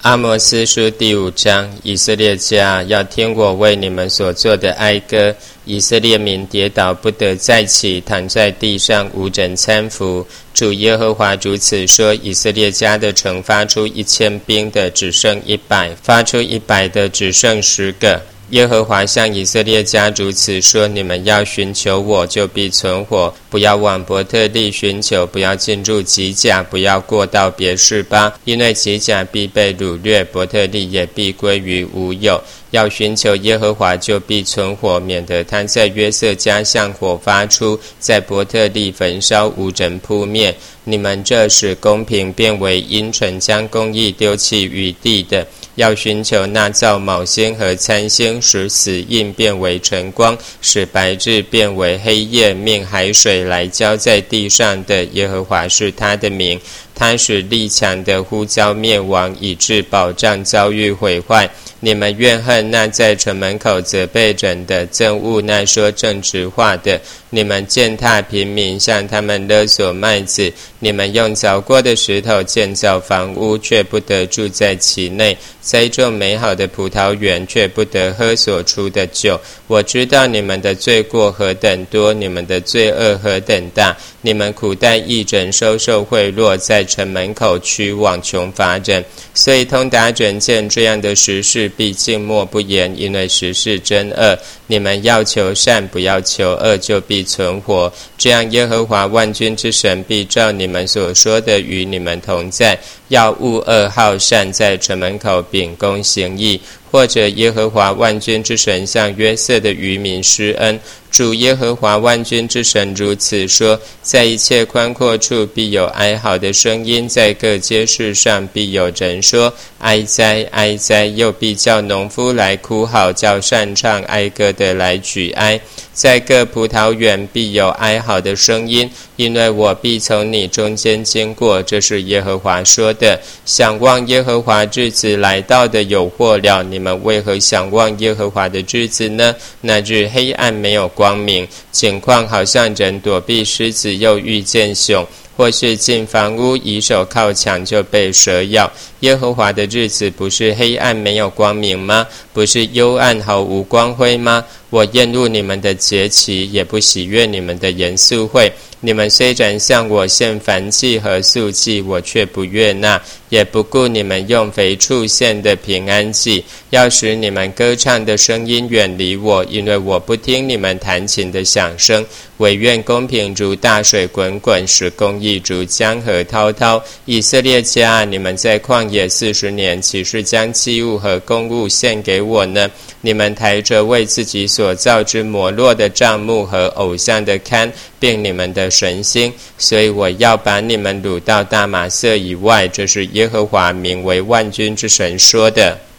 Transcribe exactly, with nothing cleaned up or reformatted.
阿摩司书第五章，以色列家要听我为你们所做的哀歌。以色列民跌倒不得再起，躺在地上无枕搀扶。主耶和华如此说：以色列家的城发出一千兵的只剩一百，发出一百的只剩十个。耶和华向以色列家如此说：你们要寻求我，就必存活，不要往伯特利寻求，不要进入吉甲，不要过到别是巴，因为吉甲必被掳掠，伯特利也必归于无有。要寻求耶和华，就必存活，免得他在约瑟家向火发出，在伯特利焚烧，无人扑灭。你们这使公平变为阴沉，将公义丢弃于地的，要寻求那造昴星和参星，使死印变为晨光，使白日变为黑夜，命海水来浇在地上的。耶和华是他的名。他使力强的呼召灭亡，以致保障遭遇毁坏。你们怨恨那在城门口责备人的，憎恶那说正直话的。你们践踏平民，向他们勒索麦子。你们用凿过的石头建造房屋，却不得住在其内；栽种美好的葡萄园，却不得喝所出的酒。我知道你们的罪过何等多，你们的罪恶何等大。你们苦待义人，收受贿赂，在城门口屈枉穷乏人。所以通达人见这样的实事，必静默不言，因为实是真恶。你们要求善，不要求恶，就必存活。这样耶和华万军之神必照你们所说的与你们同在。要恶恶好善，在城门口秉公行义。或者耶和华万军之神向约瑟的余民施恩。主耶和华万军之神如此说：在一切宽阔处必有哀嚎的声音，在各街市上必有人说哀哉哀哉，又必叫农夫来哭号，叫擅唱哀歌的来举哀。在各葡萄园必有哀嚎的声音，因为我必从你中间经过。这是耶和华说的。想望耶和华日子来到的有祸了，你们为何想望耶和华的日子呢？那日黑暗没有光明，景况好像人躲避狮子又遇见熊，或是进房屋以手靠墙就被蛇咬。耶和华的日子不是黑暗没有光明吗？不是幽暗毫无光辉吗？我厌恶你们的节期，也不喜悦你们的严肃会。你们虽然向我献燔祭和素祭，我却不悦纳，也不顾你们用肥畜献的平安祭。要使你们歌唱的声音远离我，因为我不听你们弹琴的响声。惟愿公平如大水滚滚，使公义如江河滔滔。以色列家，你们在旷野四十年，岂是将祭物和公物献给我呢？你们抬着为自己所造之摩洛的帐幕和偶像的龛，并你们的神星，所以我要把你们掳到大马色以外。这是耶和华名为万军之神说的。